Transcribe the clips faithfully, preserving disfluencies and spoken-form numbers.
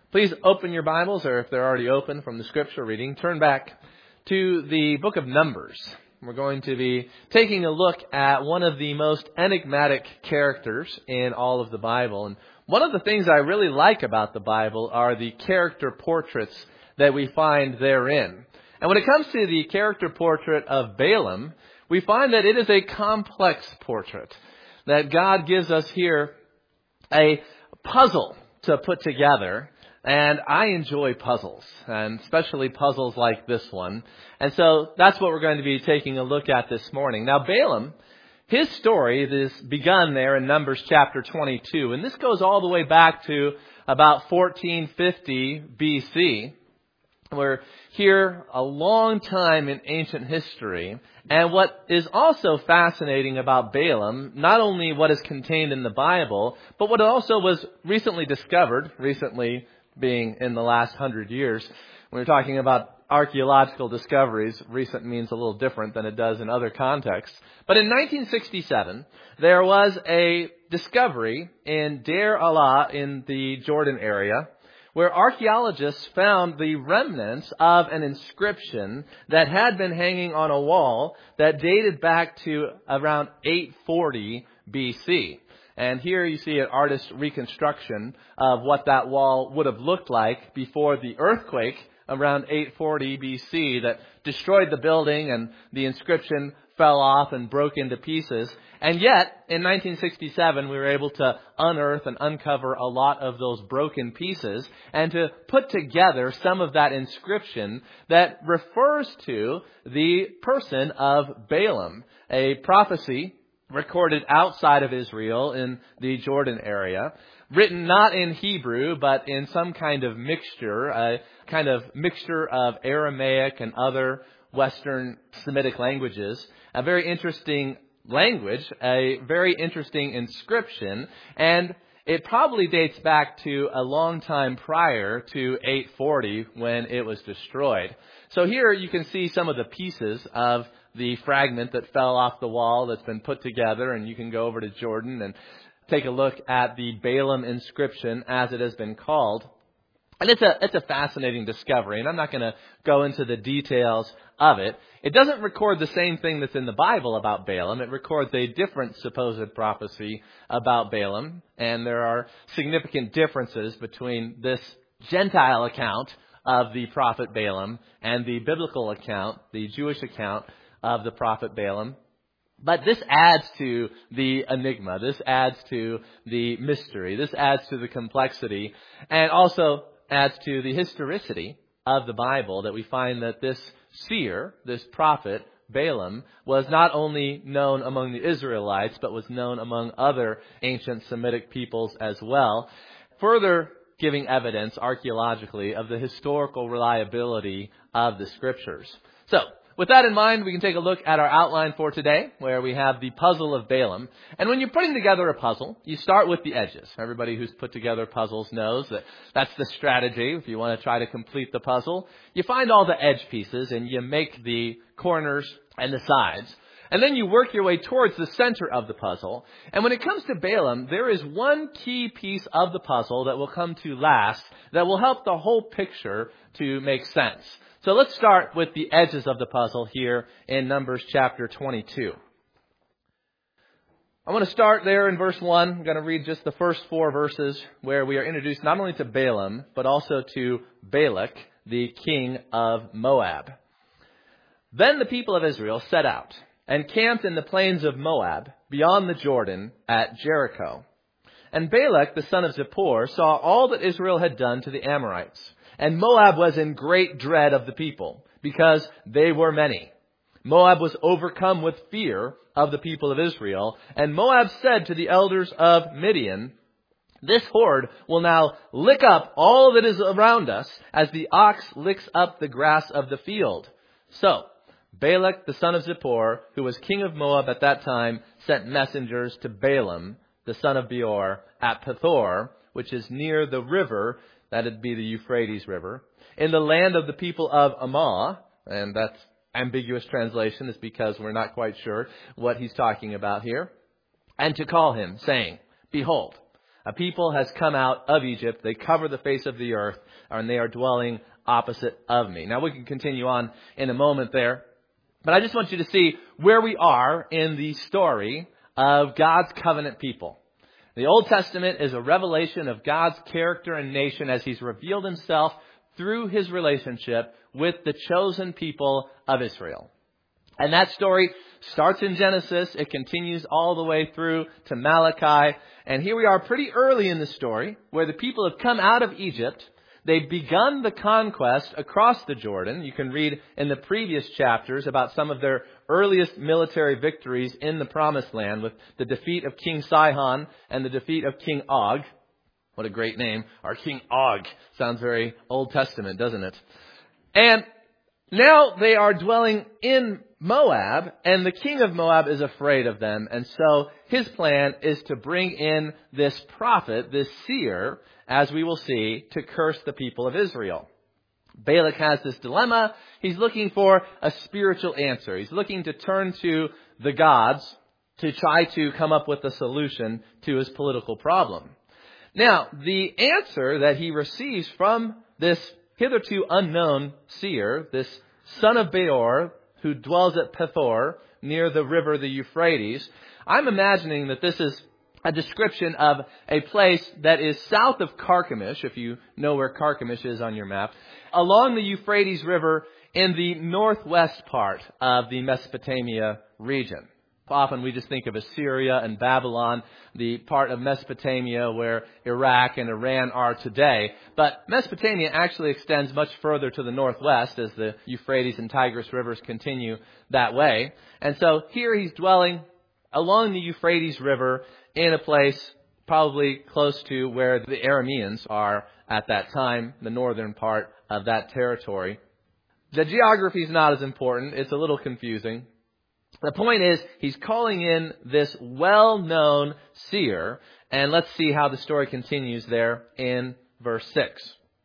Please open your Bibles, or if they're already open from the scripture reading, turn back to the book of Numbers. We're going to be taking a look at one of the most enigmatic characters in all of the Bible. And one of the things I really like about the Bible are the character portraits that we find therein. And when it comes to the character portrait of Balaam, we find that it is a complex portrait, that God gives us here a puzzle to put together. And I enjoy puzzles, and especially puzzles like this one. And so that's what we're going to be taking a look at this morning. Now, Balaam, his story is begun there in Numbers chapter twenty-two. And this goes all the way back to about fourteen fifty B C. We're here a long time in ancient history. And what is also fascinating about Balaam, not only what is contained in the Bible, but what also was recently discovered, recently being in the last hundred years. When we're talking about archaeological discoveries, recent means a little different than it does in other contexts. But in nineteen sixty-seven, there was a discovery in Deir Allah in the Jordan area, where archaeologists found the remnants of an inscription that had been hanging on a wall that dated back to around eight forty B C. And here you see an artist's reconstruction of what that wall would have looked like before the earthquake around eight forty B C that destroyed the building, and the inscription fell off and broke into pieces. And yet, in nineteen sixty-seven, we were able to unearth and uncover a lot of those broken pieces and to put together some of that inscription that refers to the person of Balaam, a prophecy recorded outside of Israel in the Jordan area, written not in Hebrew, but in some kind of mixture, a kind of mixture of Aramaic and other Western Semitic languages. A very interesting language, a very interesting inscription, and it probably dates back to a long time prior to eight forty when it was destroyed. So here you can see some of the pieces of the fragment that fell off the wall that's been put together, and you can go over to Jordan and take a look at the Balaam inscription as it has been called. And it's a it's a fascinating discovery, and I'm not going to go into the details of it. It doesn't record the same thing that's in the Bible about Balaam. It records a different supposed prophecy about Balaam, and there are significant differences between this Gentile account of the prophet Balaam and the biblical account, the Jewish account of the prophet Balaam. But this adds to the enigma. This adds to the mystery. This adds to the complexity, and also adds to the historicity of the Bible, that we find that this seer, this prophet, Balaam, was not only known among the Israelites, but was known among other ancient Semitic peoples as well, further giving evidence archaeologically of the historical reliability of the Scriptures. So, with that in mind, we can take a look at our outline for today, where we have the puzzle of Balaam. And when you're putting together a puzzle, you start with the edges. Everybody who's put together puzzles knows that that's the strategy. If you want to try to complete the puzzle, you find all the edge pieces and you make the corners and the sides. And then you work your way towards the center of the puzzle. And when it comes to Balaam, there is one key piece of the puzzle that will come to last that will help the whole picture to make sense. So let's start with the edges of the puzzle here in Numbers chapter twenty-two. I want to start there in verse one. I'm going to read just the first four verses where we are introduced not only to Balaam, but also to Balak, the king of Moab. Then the people of Israel set out and camped in the plains of Moab, beyond the Jordan, at Jericho. And Balak, the son of Zippor, saw all that Israel had done to the Amorites. And Moab was in great dread of the people, because they were many. Moab was overcome with fear of the people of Israel. And Moab said to the elders of Midian, "This horde will now lick up all that is around us, as the ox licks up the grass of the field." So Balak, the son of Zippor, who was king of Moab at that time, sent messengers to Balaam, the son of Beor, at Pethor, which is near the river, that'd be the Euphrates River, in the land of the people of Ammah, and that's ambiguous translation, is because we're not quite sure what he's talking about here, and to call him, saying, "Behold, A people has come out of Egypt. They cover the face of the earth, and they are dwelling opposite of me. Now, we can continue on in a moment there. But I just want you to see where we are in the story of God's covenant people. The Old Testament is a revelation of God's character and nation as He's revealed Himself through His relationship with the chosen people of Israel. And that story starts in Genesis. It continues all the way through to Malachi. And here we are pretty early in the story where the people have come out of Egypt. They've begun the conquest across the Jordan. You can read in the previous chapters about some of their earliest military victories in the Promised Land with the defeat of King Sihon and the defeat of King Og. What a great name. Our King Og. Sounds very Old Testament, doesn't it? And now they are dwelling in Moab, and the king of Moab is afraid of them. And so his plan is to bring in this prophet, this seer, as we will see, to curse the people of Israel. Balak has this dilemma. He's looking for a spiritual answer. He's looking to turn to the gods to try to come up with a solution to his political problem. Now, the answer that he receives from this hitherto unknown seer, this son of Beor, who dwells at Pethor, near the river, the Euphrates, I'm imagining that this is a description of a place that is south of Carchemish, if you know where Carchemish is on your map, along the Euphrates River in the northwest part of the Mesopotamia region. Often we just think of Assyria and Babylon, the part of Mesopotamia where Iraq and Iran are today. But Mesopotamia actually extends much further to the northwest as the Euphrates and Tigris rivers continue that way. And so here he's dwelling along the Euphrates River in a place probably close to where the Arameans are at that time, the northern part of that territory. The geography is not as important. It's a little confusing. The point is, he's calling in this well-known seer, and let's see how the story continues there in verse six.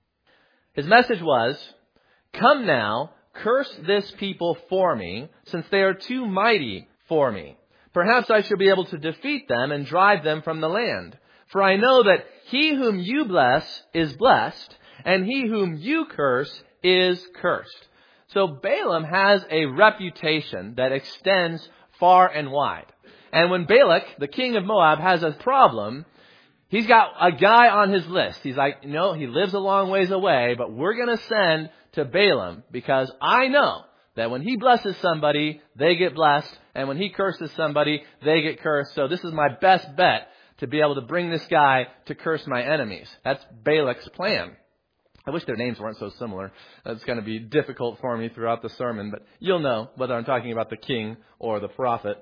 His message was, "Come now, curse this people for me, since they are too mighty for me. Perhaps I shall be able to defeat them and drive them from the land. For I know that he whom you bless is blessed, and he whom you curse is cursed." So Balaam has a reputation that extends far and wide. And when Balak, the king of Moab, has a problem, he's got a guy on his list. He's like, you know, he lives a long ways away, but we're going to send to Balaam because I know that when he blesses somebody, they get blessed. And when he curses somebody, they get cursed. So this is my best bet to be able to bring this guy to curse my enemies. That's Balak's plan. I wish their names weren't so similar. That's going to be difficult for me throughout the sermon, but you'll know whether I'm talking about the king or the prophet.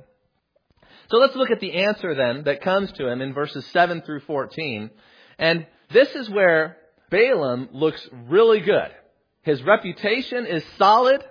So let's look at the answer then that comes to him in verses seven through fourteen. And this is where Balaam looks really good. His reputation is solid,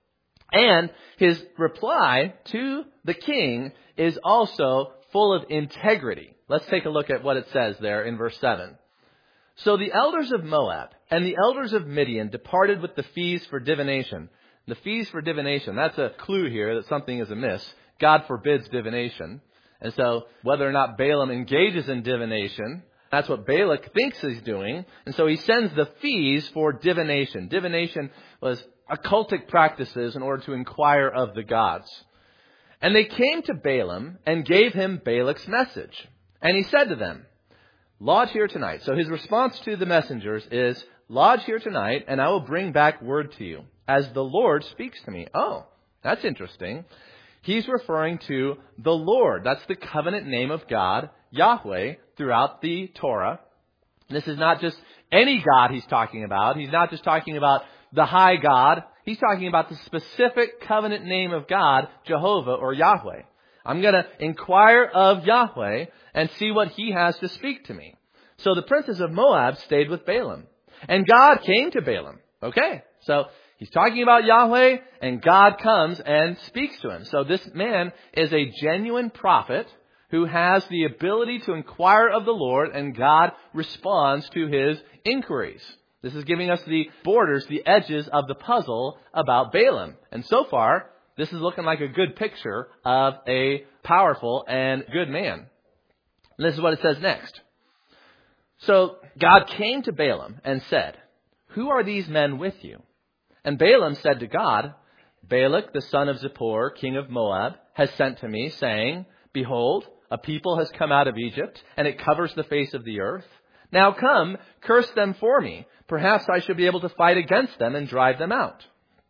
and his reply to the king is also full of integrity. Let's take a look at what it says there in verse seven. "So the elders of Moab and the elders of Midian departed with the fees for divination." The fees for divination, that's a clue here that something is amiss. God forbids divination. And so whether or not Balaam engages in divination, that's what Balak thinks he's doing. And so he sends the fees for divination. Divination was occultic practices in order to inquire of the gods. "And they came to Balaam and gave him Balak's message. And he said to them, 'Lodge here tonight.'" So his response to the messengers is, "Lodge here tonight, and I will bring back word to you, as the Lord speaks to me." Oh, that's interesting. He's referring to the Lord. That's the covenant name of God, Yahweh, throughout the Torah. This is not just any God he's talking about. He's not just talking about the high God. He's talking about the specific covenant name of God, Jehovah or Yahweh. I'm going to inquire of Yahweh and see what he has to speak to me. So the princes of Moab stayed with Balaam. And God came to Balaam. Okay, so he's talking about Yahweh, and God comes and speaks to him. So this man is a genuine prophet who has the ability to inquire of the Lord, and God responds to his inquiries. This is giving us the borders, the edges of the puzzle about Balaam. And so far, this is looking like a good picture of a powerful and good man. And this is what it says next. So God came to Balaam and said, "Who are these men with you?" And Balaam said to God, "Balak, the son of Zippor, king of Moab, has sent to me, saying, 'Behold, a people has come out of Egypt, and it covers the face of the earth. Now come, curse them for me. Perhaps I should be able to fight against them and drive them out.'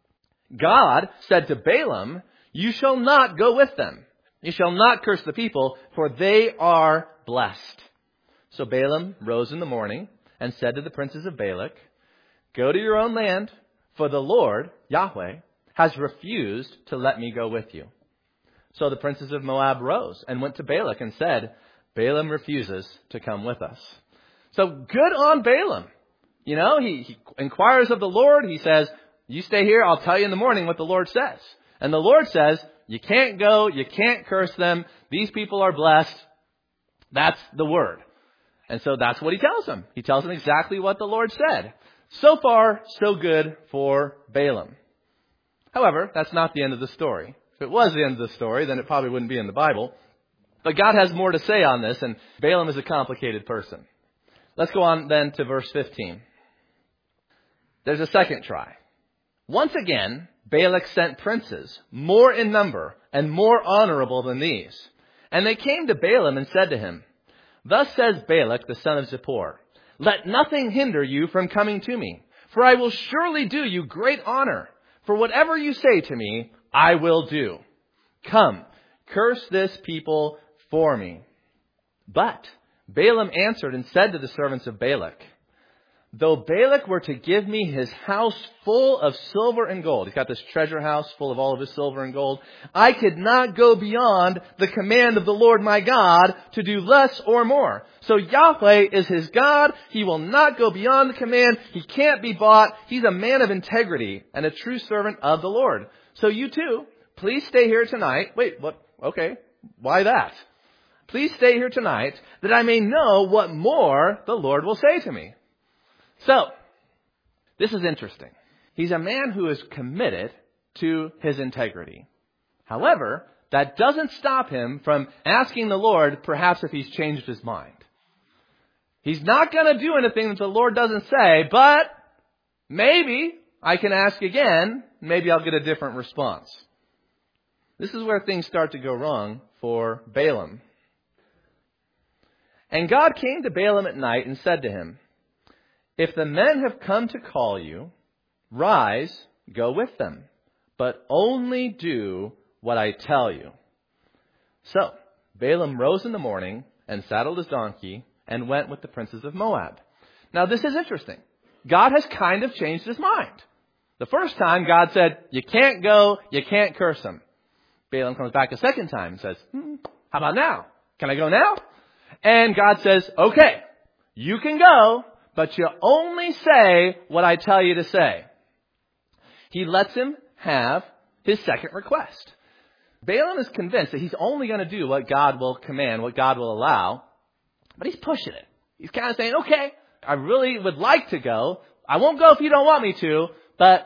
God said to Balaam, 'You shall not go with them. You shall not curse the people, for they are blessed.' So Balaam rose in the morning and said to the princes of Balak, 'Go to your own land, for the Lord, Yahweh, has refused to let me go with you.' So the princes of Moab rose and went to Balak and said, 'Balaam refuses to come with us.' So good on Balaam. You know, he, he inquires of the Lord. He says, 'You stay here. I'll tell you in the morning what the Lord says.' And the Lord says, 'You can't go. You can't curse them. These people are blessed.' That's the word. And so that's what he tells him. He tells him exactly what the Lord said. So far, so good for Balaam. However, that's not the end of the story. If it was the end of the story, then it probably wouldn't be in the Bible. But God has more to say on this, and Balaam is a complicated person. Let's go on then to verse fifteen. There's a second try. Once again, Balak sent princes, more in number and more honorable than these. And they came to Balaam and said to him, 'Thus says Balak, the son of Zippor, let nothing hinder you from coming to me, for I will surely do you great honor. For whatever you say to me, I will do. Come, curse this people for me.' But Balaam answered and said to the servants of Balak, 'Though Balak were to give me his house full of silver and gold,'— he's got this treasure house full of all of his silver and gold, "I could not go beyond the command of the Lord my God to do less or more. So Yahweh is his God. He will not go beyond the command. He can't be bought. He's a man of integrity and a true servant of the Lord. So you too, please stay here tonight." Wait, what? Okay, why that? "Please stay here tonight that I may know what more the Lord will say to me." So, this is interesting. He's a man who is committed to his integrity. However, that doesn't stop him from asking the Lord perhaps if he's changed his mind. He's not going to do anything that the Lord doesn't say, but maybe I can ask again. Maybe I'll get a different response. This is where things start to go wrong for Balaam. And God came to Balaam at night and said to him, "If the men have come to call you, rise, go with them, but only do what I tell you." So Balaam rose in the morning and saddled his donkey and went with the princes of Moab. Now this is interesting. God has kind of changed his mind. The first time God said, "You can't go, you can't curse them." Balaam comes back a second time and says, hmm, "How about now? Can I go now?" And God says, "Okay, you can go, but you only say what I tell you to say." He lets him have his second request. Balaam is convinced that he's only going to do what God will command, what God will allow, but he's pushing it. He's kind of saying, "Okay, I really would like to go. I won't go if you don't want me to, but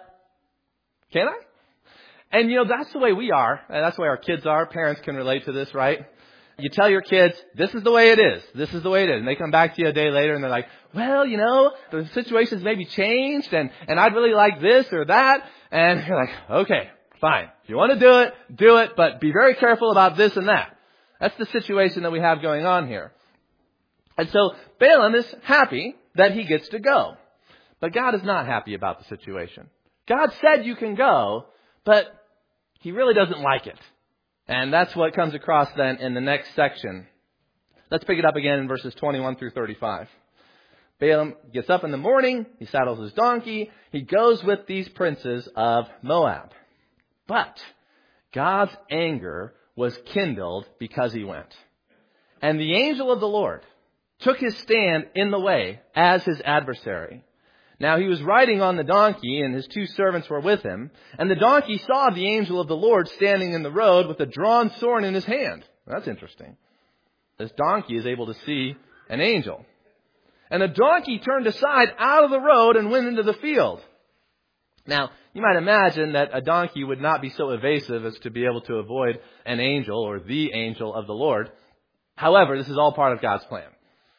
can I?" And you know, that's the way we are, and that's the way our kids are. Parents can relate to this, right? You tell your kids, "This is the way it is. This is the way it is." And they come back to you a day later and they're like, "Well, you know, the situation's maybe changed and, and I'd really like this or that." And you're like, "Okay, fine. If you want to do it, do it, but be very careful about this and that." That's the situation that we have going on here. And so Balaam is happy that he gets to go. But God is not happy about the situation. God said you can go, but he really doesn't like it. And that's what comes across then in the next section. Let's pick it up again in verses twenty-one through thirty-five. Balaam gets up in the morning. He saddles his donkey. He goes with these princes of Moab. But God's anger was kindled because he went. And the angel of the Lord took his stand in the way as his adversary. Now he was riding on the donkey, and his two servants were with him. And the donkey saw the angel of the Lord standing in the road with a drawn sword in his hand. That's interesting. This donkey is able to see an angel. And the donkey turned aside out of the road and went into the field. Now, you might imagine that a donkey would not be so evasive as to be able to avoid an angel or the angel of the Lord. However, this is all part of God's plan.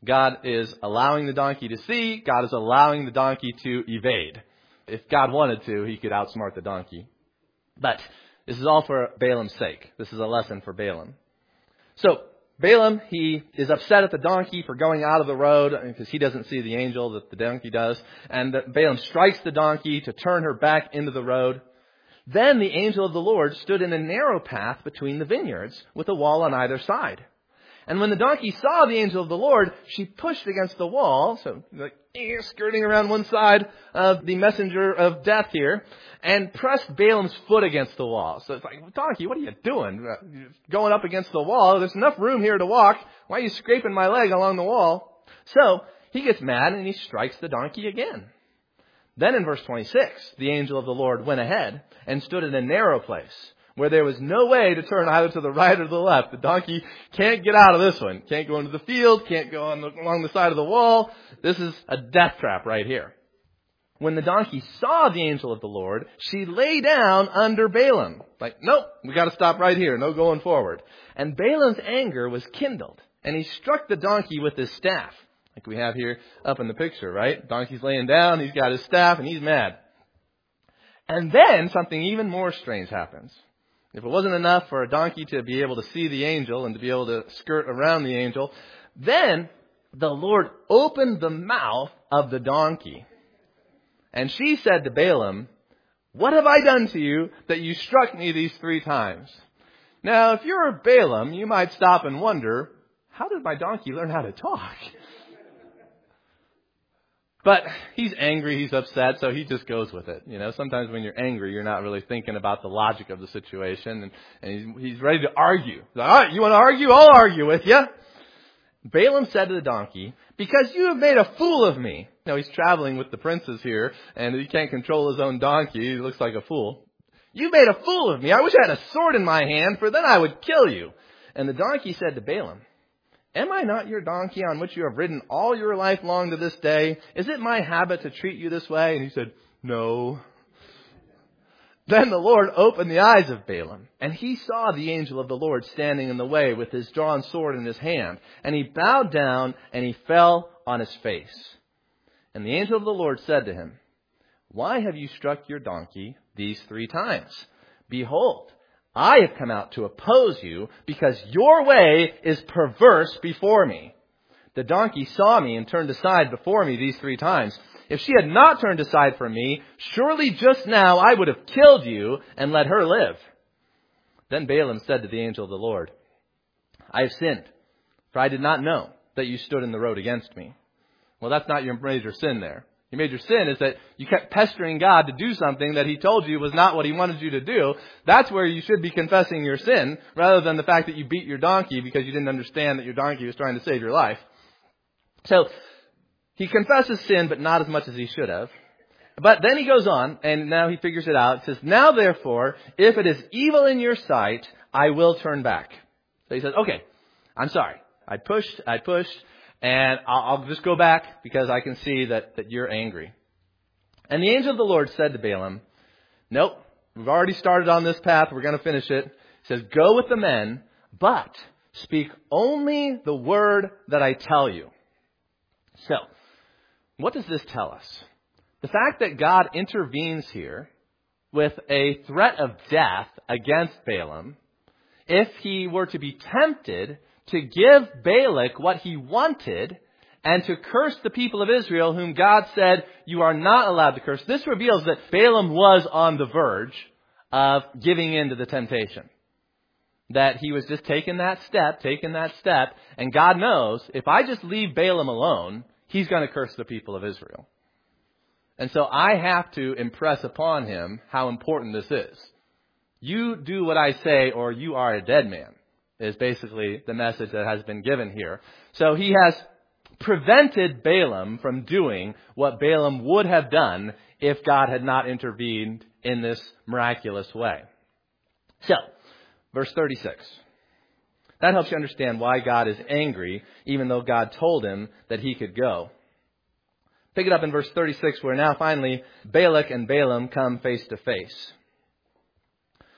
God is allowing the donkey to see. God is allowing the donkey to evade. If God wanted to, he could outsmart the donkey. But this is all for Balaam's sake. This is a lesson for Balaam. So Balaam, he is upset at the donkey for going out of the road because he doesn't see the angel that the donkey does. And Balaam strikes the donkey to turn her back into the road. Then the angel of the Lord stood in a narrow path between the vineyards with a wall on either side. And when the donkey saw the angel of the Lord, she pushed against the wall, so like eh, skirting around one side of the messenger of death here, and pressed Balaam's foot against the wall. So it's like, donkey, what are you doing? You're going up against the wall. There's enough room here to walk. Why are you scraping my leg along the wall? So he gets mad and he strikes the donkey again. Then in verse twenty-six, the angel of the Lord went ahead and stood in a narrow place where there was no way to turn either to the right or the left. The donkey can't get out of this one. Can't go into the field. Can't go on the, along the side of the wall. This is a death trap right here. When the donkey saw the angel of the Lord, she lay down under Balaam. Like, nope, we got to stop right here. No going forward. And Balaam's anger was kindled, and he struck the donkey with his staff. Like we have here up in the picture, right? Donkey's laying down, he's got his staff, and he's mad. And then something even more strange happens. If it wasn't enough for a donkey to be able to see the angel and to be able to skirt around the angel, then the Lord opened the mouth of the donkey. And she said to Balaam, "What have I done to you that you struck me these three times?" Now, if you're Balaam, you might stop and wonder, how did my donkey learn how to talk? But he's angry, he's upset, so he just goes with it. You know, sometimes when you're angry, you're not really thinking about the logic of the situation, and, and he's, he's ready to argue. He's like, all right, you want to argue? I'll argue with you. Balaam said to the donkey, "Because you have made a fool of me." You know, he's traveling with the princes here, and he can't control his own donkey. He looks like a fool. "You made a fool of me. I wish I had a sword in my hand, for then I would kill you." And the donkey said to Balaam, "Am I not your donkey on which you have ridden all your life long to this day? Is it my habit to treat you this way?" And he said, "No." Then the Lord opened the eyes of Balaam, and he saw the angel of the Lord standing in the way with his drawn sword in his hand. And he bowed down and he fell on his face. And the angel of the Lord said to him, "Why have you struck your donkey these three times? Behold, I have come out to oppose you because your way is perverse before me. The donkey saw me and turned aside before me these three times. If she had not turned aside from me, surely just now I would have killed you and let her live." Then Balaam said to the angel of the Lord, "I have sinned, for I did not know that you stood in the road against me." Well, that's not your major sin there. Your major sin is that you kept pestering God to do something that he told you was not what he wanted you to do. That's where you should be confessing your sin, rather than the fact that you beat your donkey because you didn't understand that your donkey was trying to save your life. So he confesses sin, but not as much as he should have. But then he goes on, and now he figures it out. It says, "Now therefore, if it is evil in your sight, I will turn back." So he says, okay, I'm sorry. I pushed, I pushed. And I'll, I'll just go back because I can see that, that you're angry. And the angel of the Lord said to Balaam, "Nope, we've already started on this path. We're going to finish it." He says, "Go with the men, but speak only the word that I tell you." So, what does this tell us? The fact that God intervenes here with a threat of death against Balaam, if he were to be tempted to give Balak what he wanted and to curse the people of Israel, whom God said you are not allowed to curse. This reveals that Balaam was on the verge of giving in to the temptation. That he was just taking that step, taking that step. And God knows, if I just leave Balaam alone, he's going to curse the people of Israel. And so I have to impress upon him how important this is. You do what I say or you are a dead man, is basically the message that has been given here. So he has prevented Balaam from doing what Balaam would have done if God had not intervened in this miraculous way. So, verse thirty-six. That helps you understand why God is angry, even though God told him that he could go. Pick it up in verse thirty-six, where now finally Balak and Balaam come face to face.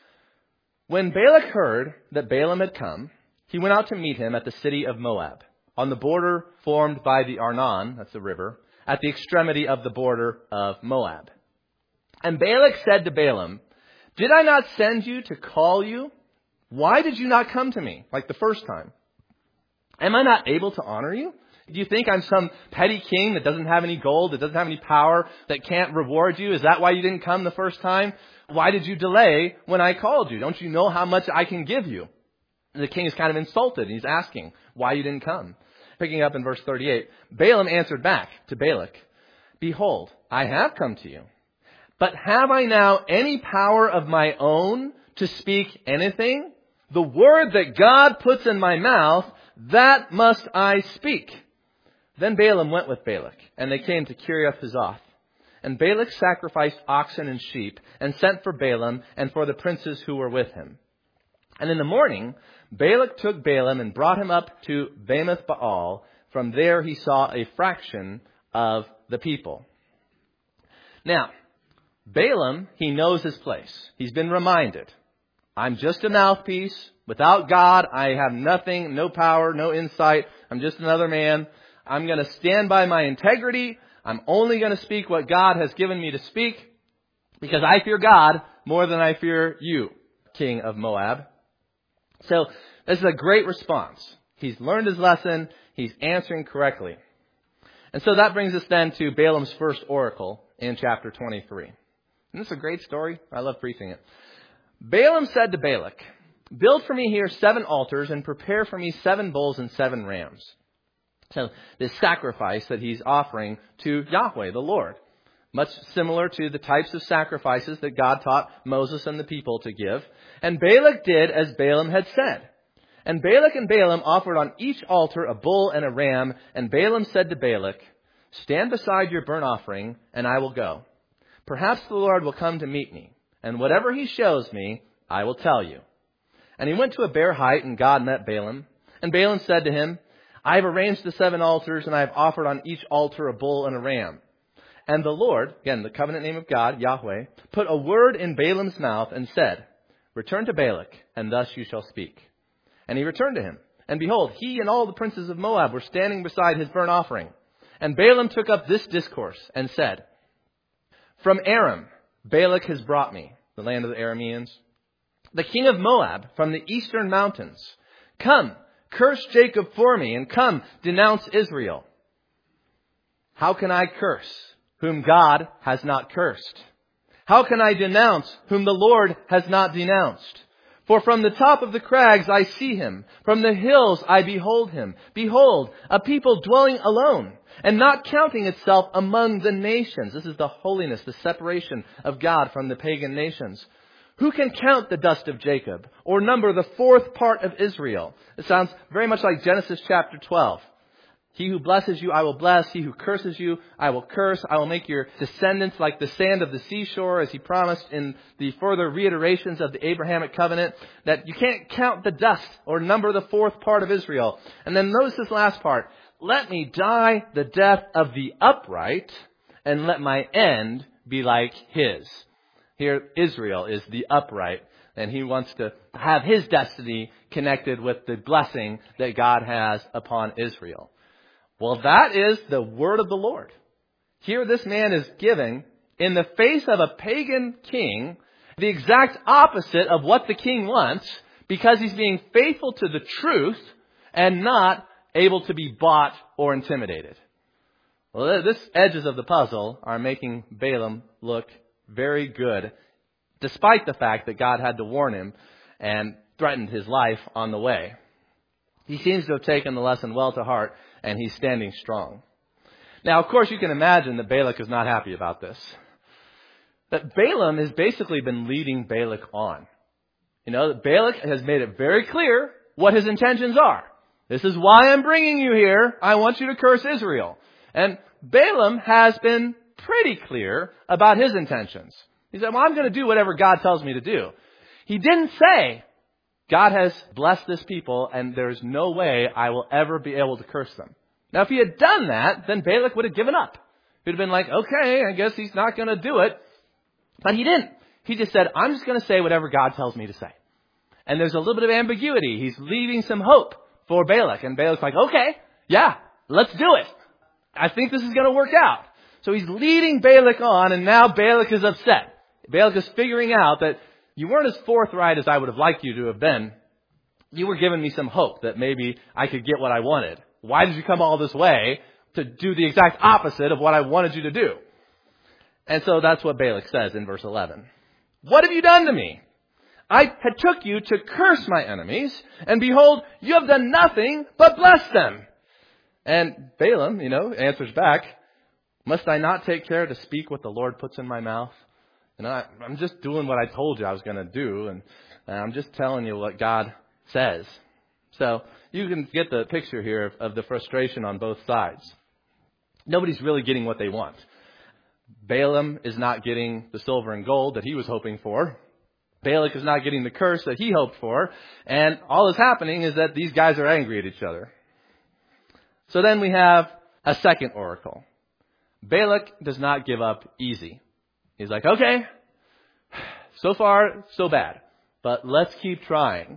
When Balak heard that Balaam had come, he went out to meet him at the city of Moab, on the border formed by the Arnon, that's the river, at the extremity of the border of Moab. And Balak said to Balaam, "Did I not send you to call you? Why did you not come to me like the first time? Am I not able to honor you? Do you think I'm some petty king that doesn't have any gold, that doesn't have any power, that can't reward you? Is that why you didn't come the first time? Why did you delay when I called you? Don't you know how much I can give you?" And the king is kind of insulted. He's asking why you didn't come. Picking up in verse thirty-eight, Balaam answered back to Balak, "Behold, I have come to you. But have I now any power of my own to speak anything? The word that God puts in my mouth, that must I speak." Then Balaam went with Balak, and they came to Kiriath-Huzoth. And Balak sacrificed oxen and sheep, and sent for Balaam and for the princes who were with him. And in the morning, Balak took Balaam and brought him up to Bamoth Baal. From there he saw a fraction of the people. Now, Balaam, he knows his place. He's been reminded. I'm just a mouthpiece. Without God, I have nothing, no power, no insight. I'm just another man. I'm going to stand by my integrity. I'm only going to speak what God has given me to speak because I fear God more than I fear you, king of Moab. So this is a great response. He's learned his lesson. He's answering correctly. And so that brings us then to Balaam's first oracle in chapter twenty-three. And this is a great story. I love preaching it. Balaam said to Balak, "Build for me here seven altars and prepare for me seven bulls and seven rams." So this sacrifice that he's offering to Yahweh, the Lord, much similar to the types of sacrifices that God taught Moses and the people to give. And Balak did as Balaam had said. And Balak and Balaam offered on each altar a bull and a ram. And Balaam said to Balak, "Stand beside your burnt offering, and I will go. Perhaps the Lord will come to meet me, and whatever he shows me, I will tell you." And he went to a bare height, and God met Balaam. And Balaam said to him, "I have arranged the seven altars, and I have offered on each altar a bull and a ram." And the Lord, again, the covenant name of God, Yahweh, put a word in Balaam's mouth and said, "Return to Balak, and thus you shall speak." And he returned to him. And behold, he and all the princes of Moab were standing beside his burnt offering. And Balaam took up this discourse and said, "From Aram, Balak has brought me," the land of the Arameans, "the king of Moab from the eastern mountains. Come, curse Jacob for me, and come, denounce Israel." How can I curse whom God has not cursed? How can I denounce whom the Lord has not denounced? For from the top of the crags I see him. From the hills I behold him. Behold, a people dwelling alone and not counting itself among the nations. This is the holiness, the separation of God from the pagan nations. Who can count the dust of Jacob or number the fourth part of Israel? It sounds very much like Genesis chapter twelve. He who blesses you, I will bless. He who curses you, I will curse. I will make your descendants like the sand of the seashore, as he promised in the further reiterations of the Abrahamic covenant, that you can't count the dust or number the fourth part of Israel. And then notice this last part. Let me die the death of the upright, and let my end be like his. Here, Israel is the upright, and he wants to have his destiny connected with the blessing that God has upon Israel. Well, that is the word of the Lord. Here this man is giving, in the face of a pagan king, the exact opposite of what the king wants, because he's being faithful to the truth and not able to be bought or intimidated. Well, this edges of the puzzle are making Balaam look very good, despite the fact that God had to warn him and threatened his life on the way. He seems to have taken the lesson well to heart, and he's standing strong. Now, of course, you can imagine that Balak is not happy about this. That Balaam has basically been leading Balak on. You know, that Balak has made it very clear what his intentions are. This is why I'm bringing you here. I want you to curse Israel. And Balaam has been pretty clear about his intentions. He said, well, I'm going to do whatever God tells me to do. He didn't say, God has blessed this people, and there's no way I will ever be able to curse them. Now, if he had done that, then Balak would have given up. He'd have been like, okay, I guess he's not going to do it. But he didn't. He just said, I'm just going to say whatever God tells me to say. And there's a little bit of ambiguity. He's leaving some hope for Balak. And Balak's like, okay, yeah, let's do it. I think this is going to work out. So he's leading Balak on, and now Balak is upset. Balak is figuring out that you weren't as forthright as I would have liked you to have been. You were giving me some hope that maybe I could get what I wanted. Why did you come all this way to do the exact opposite of what I wanted you to do? And so that's what Balak says in verse eleven. What have you done to me? I had took you to curse my enemies, and behold, you have done nothing but bless them. And Balaam, you know, answers back, must I not take care to speak what the Lord puts in my mouth? And I, I'm just doing what I told you I was going to do, and I'm just telling you what God says. So you can get the picture here of, of the frustration on both sides. Nobody's really getting what they want. Balaam is not getting the silver and gold that he was hoping for. Balak is not getting the curse that he hoped for. And all that's happening is that these guys are angry at each other. So then we have a second oracle. Balak does not give up easy. He's like, okay, so far, so bad, but let's keep trying.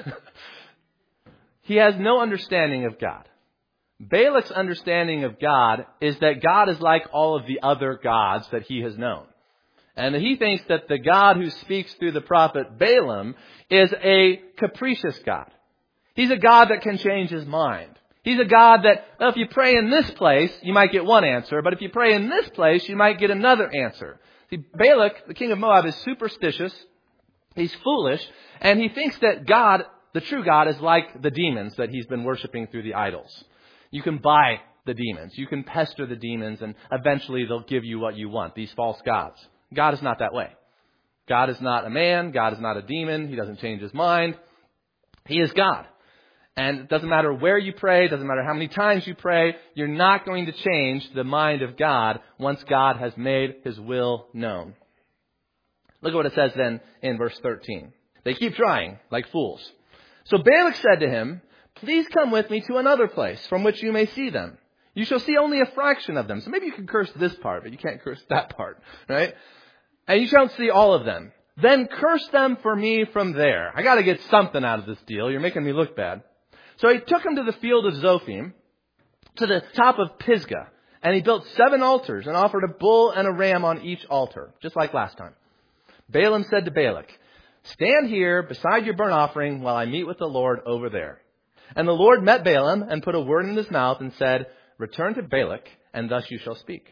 He has no understanding of God. Balak's understanding of God is that God is like all of the other gods that he has known. And he thinks that the God who speaks through the prophet Balaam is a capricious God. He's a God that can change his mind. He's a God that, well, if you pray in this place, you might get one answer. But if you pray in this place, you might get another answer. See, Balak, the king of Moab, is superstitious. He's foolish. And he thinks that God, the true God, is like the demons that he's been worshiping through the idols. You can buy the demons. You can pester the demons, and eventually they'll give you what you want, these false gods. God is not that way. God is not a man. God is not a demon. He doesn't change his mind. He is God. And it doesn't matter where you pray, it doesn't matter how many times you pray, you're not going to change the mind of God once God has made his will known. Look at what it says then in verse thirteen. They keep trying like fools. So Balak said to him, please come with me to another place from which you may see them. You shall see only a fraction of them. So maybe you can curse this part, but you can't curse that part, right? And you shall see all of them. Then curse them for me from there. I got to get something out of this deal. You're making me look bad. So he took him to the field of Zophim, to the top of Pisgah, and he built seven altars and offered a bull and a ram on each altar, just like last time. Balaam said to Balak, stand here beside your burnt offering while I meet with the Lord over there. And the Lord met Balaam and put a word in his mouth and said, return to Balak, and thus you shall speak.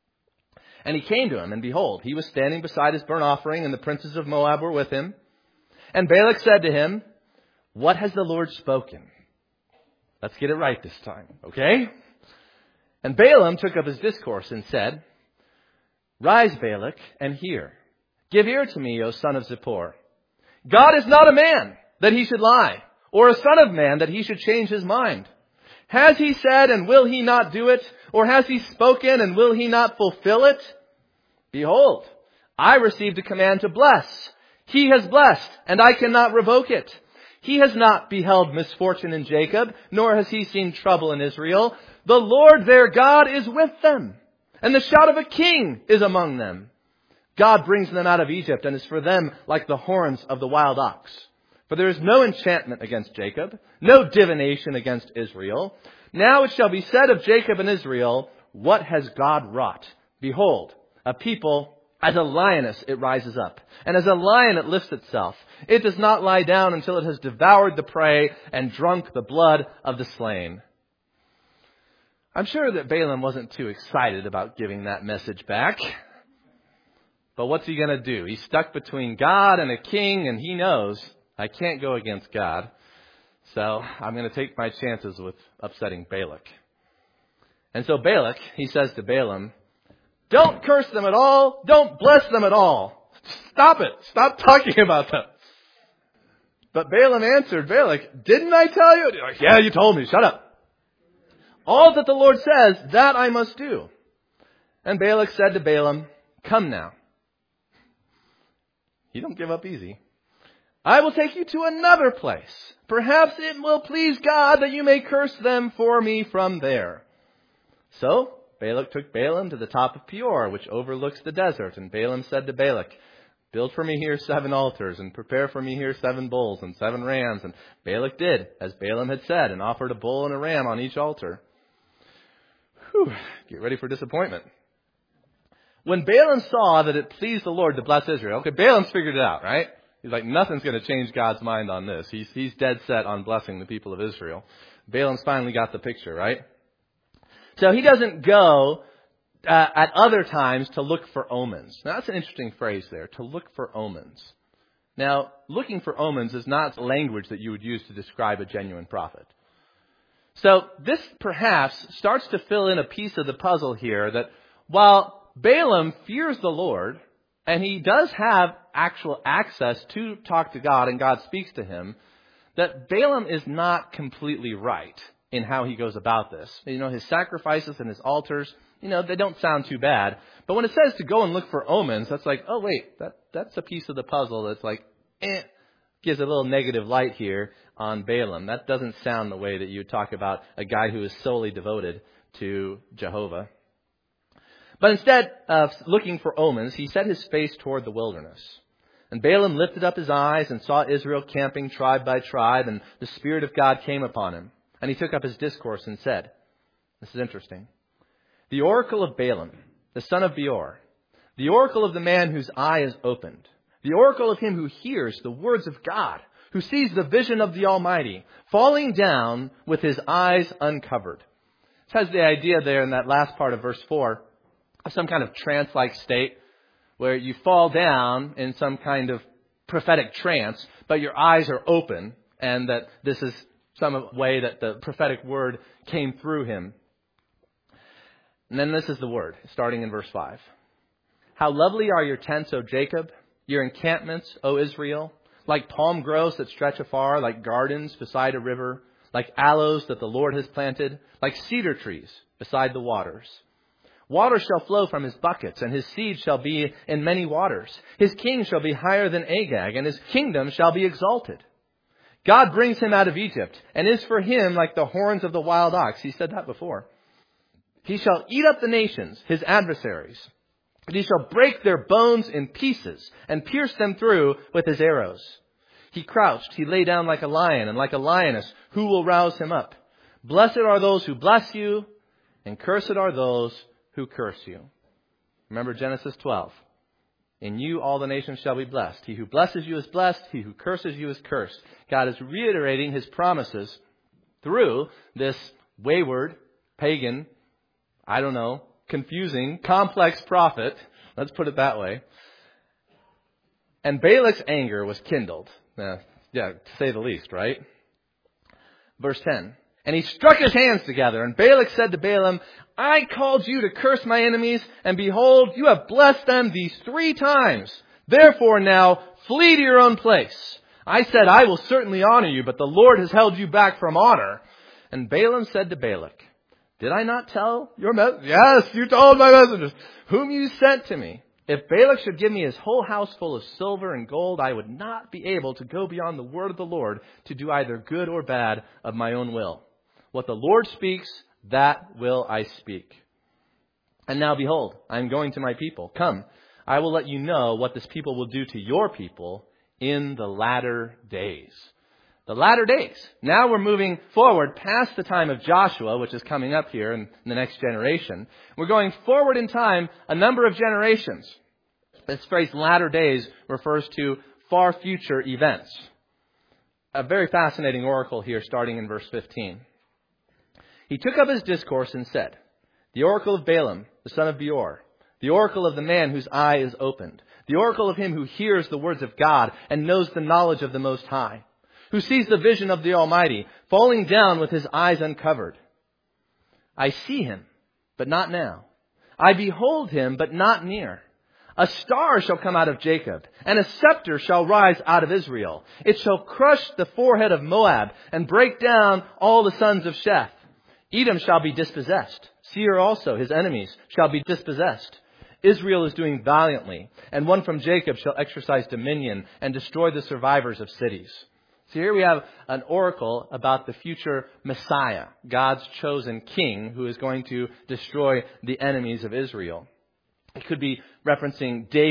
And he came to him, and behold, he was standing beside his burnt offering, and the princes of Moab were with him. And Balak said to him, what has the Lord spoken? Let's get it right this time, okay? And Balaam took up his discourse and said, rise, Balak, and hear. Give ear to me, O son of Zippor. God is not a man that he should lie, or a son of man that he should change his mind. Has he said, and will he not do it? Or has he spoken, and will he not fulfill it? Behold, I received a command to bless. He has blessed, and I cannot revoke it. He has not beheld misfortune in Jacob, nor has he seen trouble in Israel. The Lord their God is with them, and the shout of a king is among them. God brings them out of Egypt, and is for them like the horns of the wild ox. For there is no enchantment against Jacob, no divination against Israel. Now it shall be said of Jacob and Israel, what has God wrought? Behold, a people, as a lioness it rises up, and as a lion it lifts itself. It does not lie down until it has devoured the prey and drunk the blood of the slain. I'm sure that Balaam wasn't too excited about giving that message back. But what's he going to do? He's stuck between God and a king, and he knows, I can't go against God. So I'm going to take my chances with upsetting Balak. And so Balak, he says to Balaam, don't curse them at all. Don't bless them at all. Stop it. Stop talking about them. But Balaam answered Balak, didn't I tell you? Like, yeah, you told me. Shut up. All that the Lord says, that I must do. And Balak said to Balaam, come now. You don't give up easy. I will take you to another place. Perhaps it will please God that you may curse them for me from there. So Balak took Balaam to the top of Peor, which overlooks the desert. And Balaam said to Balak, Build for me here seven altars, and prepare for me here seven bulls and seven rams. And Balak did, as Balaam had said, and offered a bull and a ram on each altar. Whew, get ready for disappointment. When Balaam saw that it pleased the Lord to bless Israel, okay, Balaam's figured it out, right? He's like, nothing's going to change God's mind on this. He's, he's dead set on blessing the people of Israel. Balaam's finally got the picture, right? So he doesn't go uh, at other times to look for omens. Now, that's an interesting phrase there, to look for omens. Now, looking for omens is not language that you would use to describe a genuine prophet. So this perhaps starts to fill in a piece of the puzzle here that while Balaam fears the Lord, and he does have actual access to talk to God and God speaks to him, that Balaam is not completely right in how he goes about this. You know, his sacrifices and his altars, you know, they don't sound too bad. But when it says to go and look for omens, that's like, oh, wait, that that's a piece of the puzzle that's like, eh, gives a little negative light here on Balaam. That doesn't sound the way that you would talk about a guy who is solely devoted to Jehovah. But instead of looking for omens, he set his face toward the wilderness. And Balaam lifted up his eyes and saw Israel camping tribe by tribe, and the Spirit of God came upon him. And he took up his discourse and said, this is interesting, the oracle of Balaam, the son of Beor, the oracle of the man whose eye is opened, the oracle of him who hears the words of God, who sees the vision of the Almighty, falling down with his eyes uncovered. This has the idea there in that last part of verse four, of some kind of trance-like state where you fall down in some kind of prophetic trance, but your eyes are open, and that this is some way that the prophetic word came through him. And then this is the word, starting in verse five. How lovely are your tents, O Jacob, your encampments, O Israel, like palm groves that stretch afar, like gardens beside a river, like aloes that the Lord has planted, like cedar trees beside the waters. Water shall flow from his buckets, and his seed shall be in many waters. His king shall be higher than Agag, and his kingdom shall be exalted. God brings him out of Egypt, and is for him like the horns of the wild ox. He said that before. He shall eat up the nations, his adversaries. And he shall break their bones in pieces, and pierce them through with his arrows. He crouched, he lay down like a lion, and like a lioness, who will rouse him up? Blessed are those who bless you, and cursed are those who curse you. Remember Genesis twelve. In you all the nations shall be blessed. He who blesses you is blessed. He who curses you is cursed. God is reiterating his promises through this wayward, pagan, I don't know, confusing, complex prophet. Let's put it that way. And Balak's anger was kindled. Uh, yeah, to say the least, right? Verse ten. And he struck his hands together, and Balak said to Balaam, I called you to curse my enemies, and behold, you have blessed them these three times. Therefore now, flee to your own place. I said, I will certainly honor you, but the Lord has held you back from honor. And Balaam said to Balak, did I not tell your messengers? Yes, you told my messengers, whom you sent to me. If Balak should give me his whole house full of silver and gold, I would not be able to go beyond the word of the Lord to do either good or bad of my own will. What the Lord speaks, that will I speak. And now behold, I am going to my people. Come, I will let you know what this people will do to your people in the latter days. The latter days. Now we're moving forward past the time of Joshua, which is coming up here in the next generation. We're going forward in time a number of generations. This phrase latter days refers to far future events. A very fascinating oracle here starting in verse fifteen. He took up his discourse and said, the oracle of Balaam, the son of Beor, the oracle of the man whose eye is opened, the oracle of him who hears the words of God and knows the knowledge of the Most High, who sees the vision of the Almighty, falling down with his eyes uncovered. I see him, but not now. I behold him, but not near. A star shall come out of Jacob, and a scepter shall rise out of Israel. It shall crush the forehead of Moab, and break down all the sons of Sheth. Edom shall be dispossessed. Seir also, his enemies, shall be dispossessed. Israel is doing valiantly, and one from Jacob shall exercise dominion and destroy the survivors of cities. So here we have an oracle about the future Messiah, God's chosen king who is going to destroy the enemies of Israel. It could be referencing David,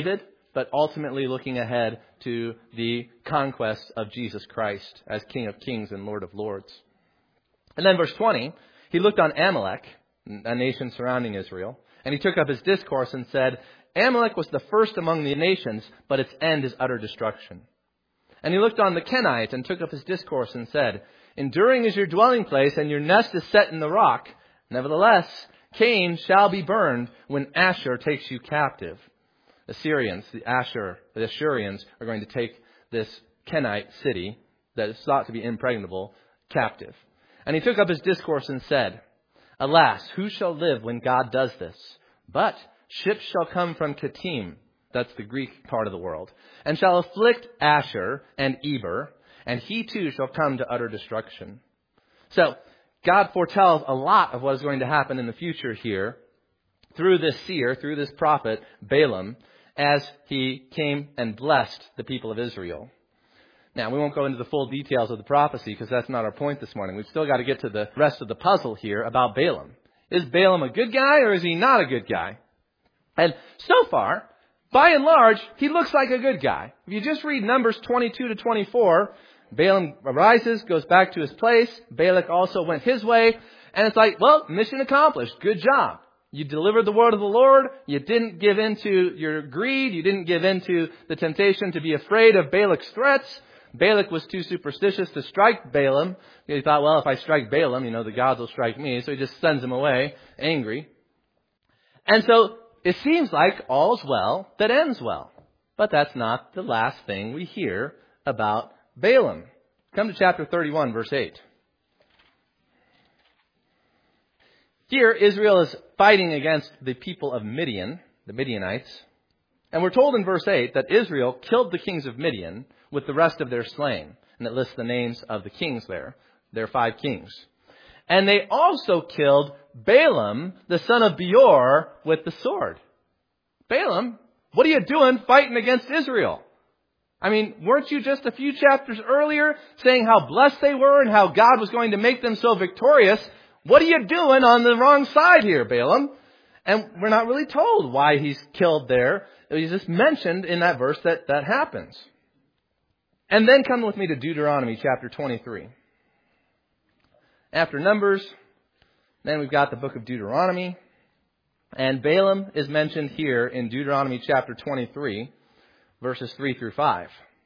but ultimately looking ahead to the conquest of Jesus Christ as King of Kings and Lord of Lords. And then verse twenty, he looked on Amalek, a nation surrounding Israel, and he took up his discourse and said, Amalek was the first among the nations, but its end is utter destruction. And he looked on the Kenite and took up his discourse and said, enduring is your dwelling place, and your nest is set in the rock. Nevertheless, Cain shall be burned when Asshur takes you captive. The Syrians, the Asshur, the Ashurians are going to take this Kenite city that is thought to be impregnable captive. And he took up his discourse and said, alas, who shall live when God does this? But ships shall come from Kittim, that's the Greek part of the world, and shall afflict Asshur and Eber, and he too shall come to utter destruction. So God foretells a lot of what is going to happen in the future here through this seer, through this prophet, Balaam, as he came and blessed the people of Israel. Now, we won't go into the full details of the prophecy because that's not our point this morning. We've still got to get to the rest of the puzzle here about Balaam. Is Balaam a good guy or is he not a good guy? And so far, by and large, he looks like a good guy. If you just read Numbers twenty-two to twenty-four, Balaam arises, goes back to his place. Balak also went his way. And it's like, well, mission accomplished. Good job. You delivered the word of the Lord. You didn't give in to your greed. You didn't give in to the temptation to be afraid of Balak's threats. Balak was too superstitious to strike Balaam. He thought, well, if I strike Balaam, you know, the gods will strike me. So he just sends him away, angry. And so it seems like all's well that ends well. But that's not the last thing we hear about Balaam. Come to chapter thirty-one, verse eight. Here, Israel is fighting against the people of Midian, the Midianites. And we're told in verse eight that Israel killed the kings of Midian with the rest of their slain. And it lists the names of the kings there. There are five kings. And they also killed Balaam, the son of Beor, with the sword. Balaam, what are you doing fighting against Israel? I mean, weren't you just a few chapters earlier saying how blessed they were and how God was going to make them so victorious? What are you doing on the wrong side here, Balaam? And we're not really told why he's killed there. He's just mentioned in that verse that that happens. And then come with me to Deuteronomy chapter twenty-three. After Numbers, then we've got the book of Deuteronomy. And Balaam is mentioned here in Deuteronomy chapter twenty-three, verses three through five.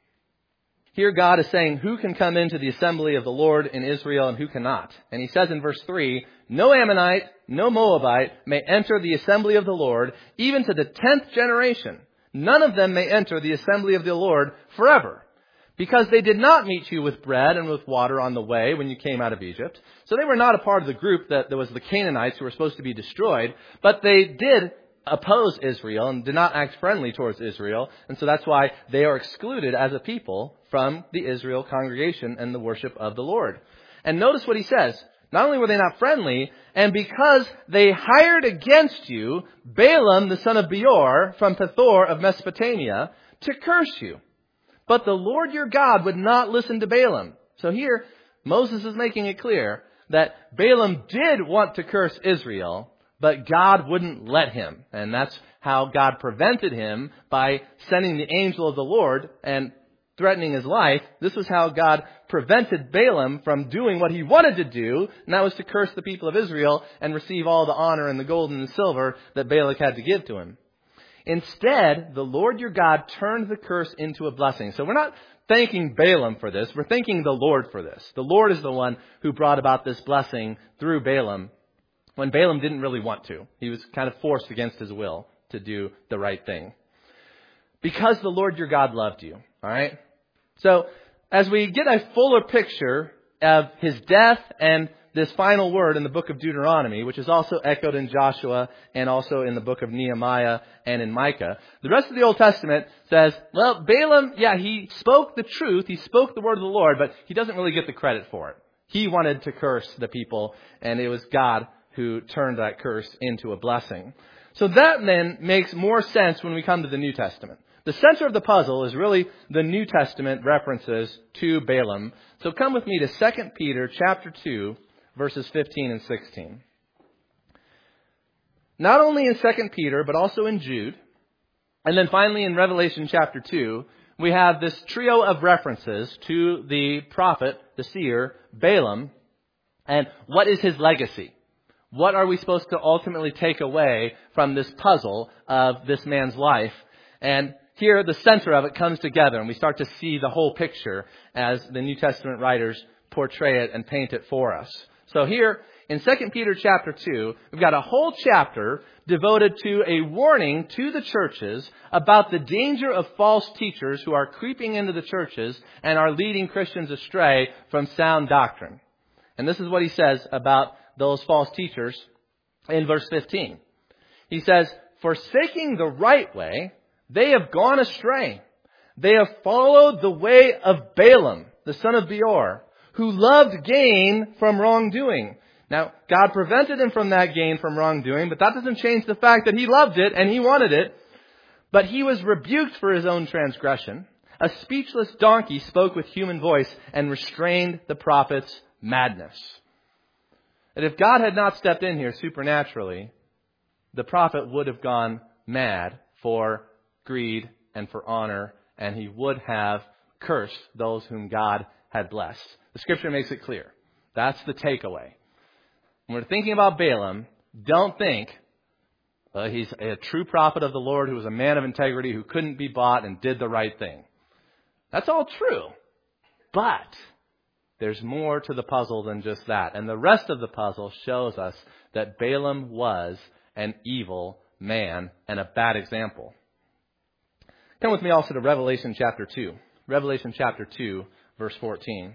Here God is saying who can come into the assembly of the Lord in Israel and who cannot. And he says in verse three, no Ammonite, no Moabite may enter the assembly of the Lord, even to the tenth generation. None of them may enter the assembly of the Lord forever. Because they did not meet you with bread and with water on the way when you came out of Egypt. So they were not a part of the group that there was the Canaanites who were supposed to be destroyed. But they did oppose Israel and did not act friendly towards Israel. And so that's why they are excluded as a people from the Israel congregation and the worship of the Lord. And notice what he says. Not only were they not friendly, and because they hired against you Balaam, the son of Beor, from Pethor of Mesopotamia, to curse you. But the Lord your God would not listen to Balaam. So here, Moses is making it clear that Balaam did want to curse Israel, but God wouldn't let him. And that's how God prevented him by sending the angel of the Lord and threatening his life. This was how God prevented Balaam from doing what he wanted to do, and that was to curse the people of Israel and receive all the honor and the gold and the silver that Balak had to give to him. Instead, the Lord your God turned the curse into a blessing. So we're not thanking Balaam for this. We're thanking the Lord for this. The Lord is the one who brought about this blessing through Balaam when Balaam didn't really want to. He was kind of forced against his will to do the right thing. Because the Lord your God loved you. All right? So as we get a fuller picture of his death and this final word in the book of Deuteronomy, which is also echoed in Joshua and also in the book of Nehemiah and in Micah. The rest of the Old Testament says, well, Balaam, yeah, he spoke the truth. He spoke the word of the Lord, but he doesn't really get the credit for it. He wanted to curse the people, and it was God who turned that curse into a blessing. So that then makes more sense when we come to the New Testament. The center of the puzzle is really the New Testament references to Balaam. So come with me to Second Peter chapter two, verses fifteen and sixteen. Not only in Second Peter, but also in Jude, And then finally in Revelation chapter two, we have this trio of references to the prophet, the seer, Balaam, and what is his legacy? What are we supposed to ultimately take away from this puzzle of this man's life? And here the center of it comes together, and we start to see the whole picture as the New Testament writers portray it and paint it for us. So here in Second Peter chapter two, we've got a whole chapter devoted to a warning to the churches about the danger of false teachers who are creeping into the churches and are leading Christians astray from sound doctrine. And this is what he says about those false teachers in verse fifteen. He says, "Forsaking the right way, they have gone astray. They have followed the way of Balaam, the son of Beor, who loved gain from wrongdoing." Now, God prevented him from that gain from wrongdoing, but that doesn't change the fact that he loved it and he wanted it. But he was rebuked for his own transgression. A speechless donkey spoke with human voice and restrained the prophet's madness. And if God had not stepped in here supernaturally, the prophet would have gone mad for greed and for honor, and he would have cursed those whom God had blessed. The scripture makes it clear. That's the takeaway. When we're thinking about Balaam, don't think uh, he's a true prophet of the Lord who was a man of integrity who couldn't be bought and did the right thing. That's all true. But there's more to the puzzle than just that. And the rest of the puzzle shows us that Balaam was an evil man and a bad example. Come with me also to Revelation chapter two. Revelation chapter two, verse fourteen.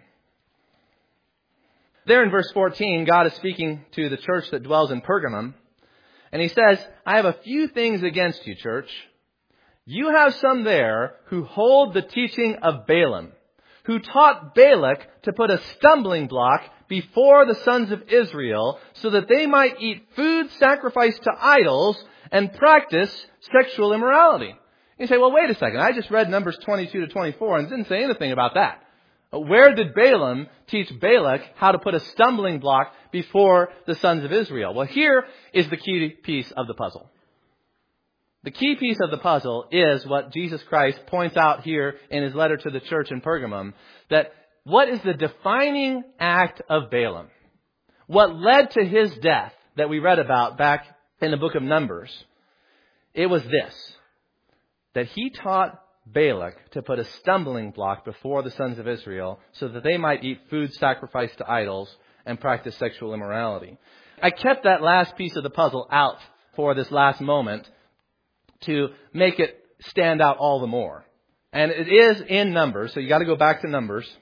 There in verse fourteen, God is speaking to the church that dwells in Pergamum. And he says, "I have a few things against you, church. You have some there who hold the teaching of Balaam, who taught Balak to put a stumbling block before the sons of Israel so that they might eat food sacrificed to idols and practice sexual immorality." You say, well, wait a second. I just read Numbers twenty-two to twenty-four and didn't say anything about that. Where did Balaam teach Balak how to put a stumbling block before the sons of Israel? Well, here is the key piece of the puzzle. The key piece of the puzzle is what Jesus Christ points out here in his letter to the church in Pergamum, that what is the defining act of Balaam? What led to his death that we read about back in the book of Numbers? It was this, that he taught Balak to put a stumbling block before the sons of Israel so that they might eat food sacrificed to idols and practice sexual immorality. I kept that last piece of the puzzle out for this last moment to make it stand out all the more. And it is in Numbers, so you got to go back to Numbers.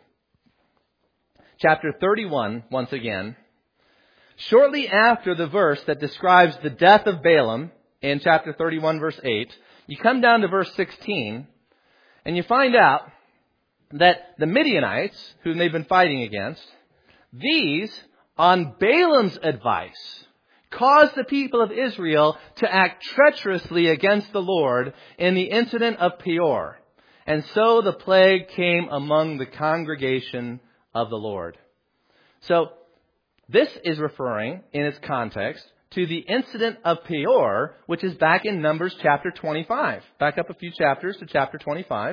Chapter thirty-one, once again. Shortly after the verse that describes the death of Balaam in chapter thirty-one, verse eight, you come down to verse sixteen, and you find out that the Midianites, whom they've been fighting against, these, on Balaam's advice, caused the people of Israel to act treacherously against the Lord in the incident of Peor. And so the plague came among the congregation of the Lord. So this is referring, in its context, to the incident of Peor, which is back in Numbers chapter twenty-five. Back up a few chapters to chapter twenty-five.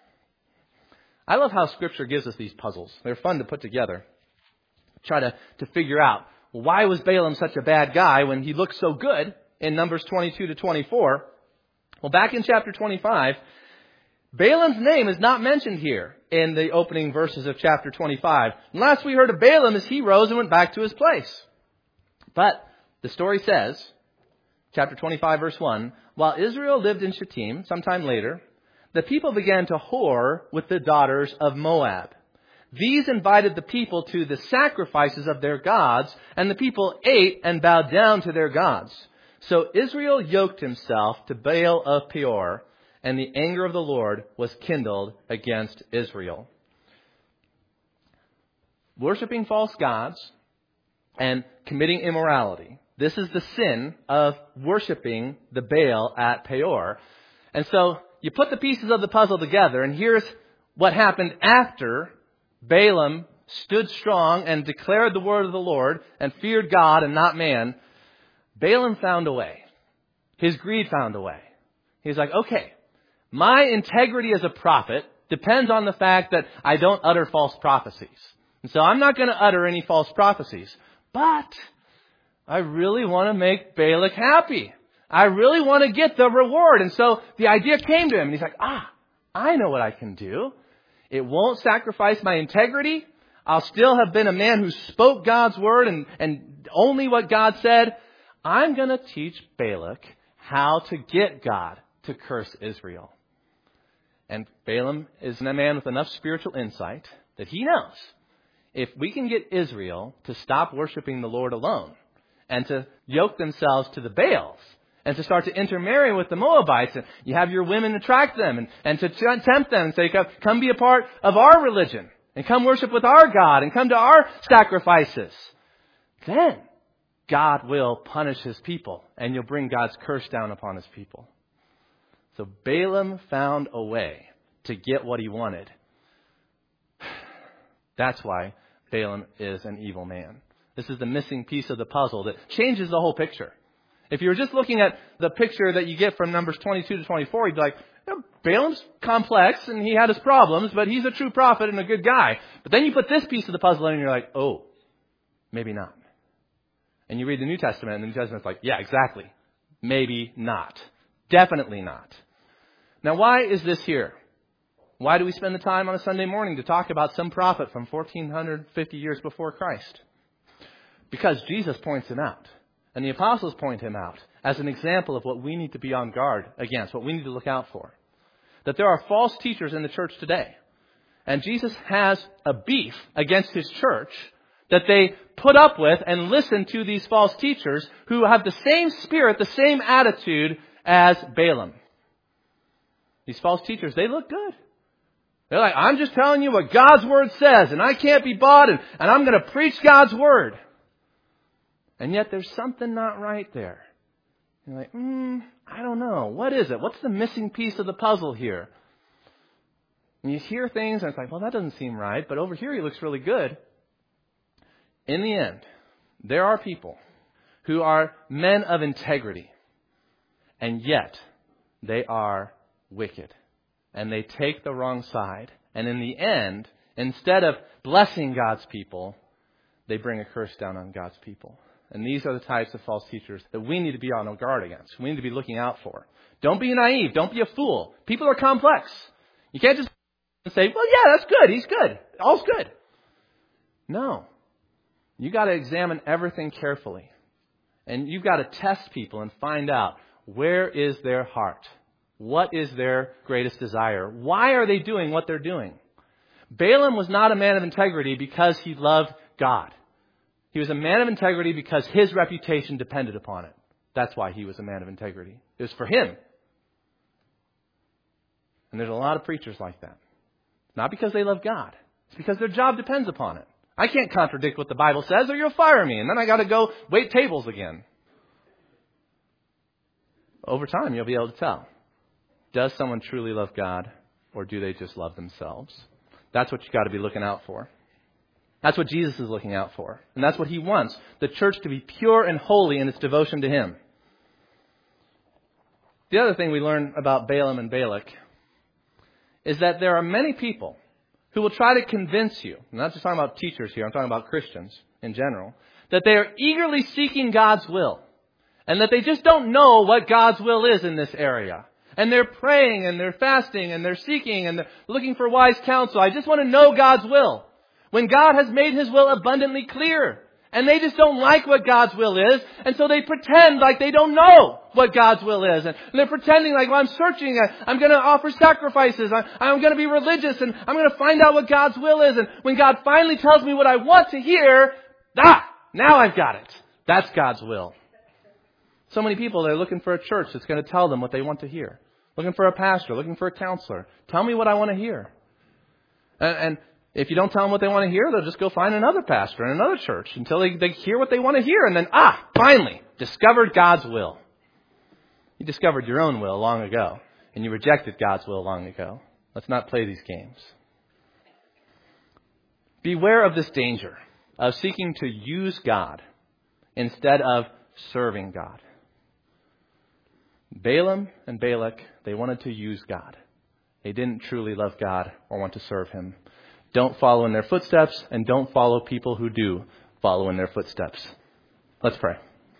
I love how Scripture gives us these puzzles. They're fun to put together. Try to, to figure out, well, why was Balaam such a bad guy when he looked so good in Numbers twenty-two to twenty-four? Well, back in chapter twenty-five, Balaam's name is not mentioned here in the opening verses of chapter twenty-five. And last we heard of Balaam as he rose and went back to his place. But the story says, chapter twenty-five, verse one, while Israel lived in Shittim, sometime later, the people began to whore with the daughters of Moab. These invited the people to the sacrifices of their gods, and the people ate and bowed down to their gods. So Israel yoked himself to Baal of Peor, and the anger of the Lord was kindled against Israel. Worshipping false gods and committing immorality. This is the sin of worshiping the Baal at Peor. And so you put the pieces of the puzzle together, and here's what happened after Balaam stood strong and declared the word of the Lord and feared God and not man. Balaam found a way. His greed found a way. He's like, okay, My integrity as a prophet depends on the fact that I don't utter false prophecies. And so I'm not going to utter any false prophecies. But I really want to make Balak happy. I really want to get the reward. And so the idea came to him. And he's like, ah, I know what I can do. It won't sacrifice my integrity. I'll still have been a man who spoke God's word and, and only what God said. I'm going to teach Balak how to get God to curse Israel. And Balaam is a man with enough spiritual insight that he knows if we can get Israel to stop worshiping the Lord alone and to yoke themselves to the Baals and to start to intermarry with the Moabites, and you have your women attract them and, and to tempt them and say, come, come be a part of our religion and come worship with our God and come to our sacrifices, then God will punish his people and you'll bring God's curse down upon his people. So Balaam found a way to get what he wanted. That's why Balaam is an evil man. This is the missing piece of the puzzle that changes the whole picture. If you were just looking at the picture that you get from Numbers twenty-two to twenty-four, you'd be like, you know, Balaam's complex and he had his problems, but he's a true prophet and a good guy. But then you put this piece of the puzzle in and you're like, oh, maybe not. And you read the New Testament and the New Testament's like, yeah, exactly. Maybe not. Definitely not. Now, why is this here? Why do we spend the time on a Sunday morning to talk about some prophet from fourteen fifty years before Christ? Because Jesus points him out. And the apostles point him out as an example of what we need to be on guard against, what we need to look out for. That there are false teachers in the church today. And Jesus has a beef against his church that they put up with and listen to these false teachers who have the same spirit, the same attitude as Balaam. These false teachers, they look good. They're like, I'm just telling you what God's word says, and I can't be bought, and, and I'm going to preach God's word. And yet there's something not right there. You're like, hmm, I don't know. What is it? What's the missing piece of the puzzle here? And you hear things, and it's like, well, that doesn't seem right, but over here he looks really good. In the end, there are people who are men of integrity, and yet they are wicked. And they take the wrong side. And in the end, instead of blessing God's people, they bring a curse down on God's people. And these are the types of false teachers that we need to be on our guard against. We need to be looking out for. Don't be naive. Don't be a fool. People are complex. You can't just say, well, yeah, that's good. He's good. All's good. No. You got to examine everything carefully. And you've got to test people and find out, where is their heart? What is their greatest desire? Why are they doing what they're doing? Balaam was not a man of integrity because he loved God. He was a man of integrity because his reputation depended upon it. That's why he was a man of integrity. It was for him. And there's a lot of preachers like that. Not because they love God. It's because their job depends upon it. I can't contradict what the Bible says or you'll fire me. And then I got to go wait tables again. Over time, you'll be able to tell. Does someone truly love God, or do they just love themselves? That's what you got to be looking out for. That's what Jesus is looking out for. And that's what he wants, the church to be pure and holy in its devotion to him. The other thing we learn about Balaam and Balak is that there are many people who will try to convince you, I'm not just talking about teachers here, I'm talking about Christians in general, that they are eagerly seeking God's will, and that they just don't know what God's will is in this area. And they're praying and they're fasting and they're seeking and they're looking for wise counsel. I just want to know God's will. When God has made his will abundantly clear. And they just don't like what God's will is. And so they pretend like they don't know what God's will is. And they're pretending like, well, I'm searching. I'm going to offer sacrifices. I'm going to be religious. And I'm going to find out what God's will is. And when God finally tells me what I want to hear, ah, now I've got it. That's God's will. So many people, they're looking for a church that's going to tell them what they want to hear. Looking for a pastor, looking for a counselor. Tell me what I want to hear. And, and if you don't tell them what they want to hear, they'll just go find another pastor in another church until they, they hear what they want to hear. And then, ah, finally, discovered God's will. You discovered your own will long ago. And you rejected God's will long ago. Let's not play these games. Beware of this danger of seeking to use God instead of serving God. Balaam and Balak, they wanted to use God. They didn't truly love God or want to serve him. Don't follow in their footsteps, and don't follow people who do follow in their footsteps. Let's pray.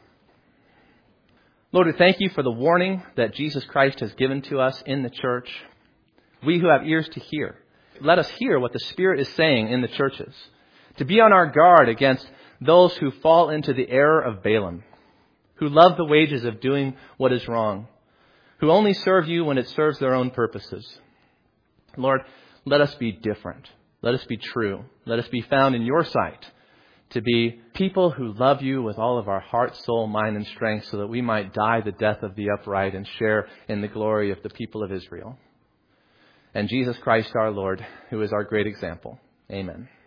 Lord, we thank you for the warning that Jesus Christ has given to us in the church. We who have ears to hear, let us hear what the Spirit is saying in the churches, to be on our guard against those who fall into the error of Balaam, who love the wages of doing what is wrong, who only serve you when it serves their own purposes. Lord, let us be different. Let us be true. Let us be found in your sight to be people who love you with all of our heart, soul, mind, and strength, so that we might die the death of the upright and share in the glory of the people of Israel. And Jesus Christ our Lord, who is our great example. Amen.